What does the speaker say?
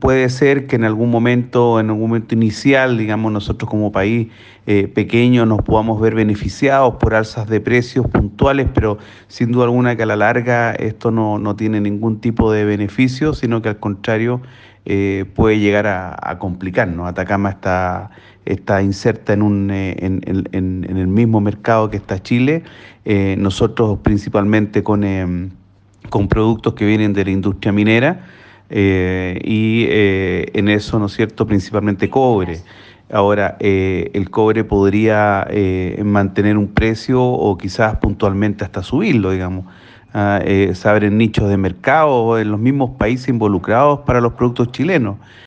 puede ser que en algún momento inicial, digamos, nosotros como país pequeño nos podamos ver beneficiados por alzas de precios puntuales, pero sin duda alguna que a la larga esto no tiene ningún tipo de beneficio, sino que al contrario puede llegar a complicarnos. Atacama está inserta en el mismo mercado que está Chile, nosotros principalmente con productos que vienen de la industria minera en eso, ¿no es cierto?, principalmente cobre. Ahora, el cobre podría mantener un precio o quizás puntualmente hasta subirlo, digamos. Se abren nichos de mercado en los mismos países involucrados para los productos chilenos.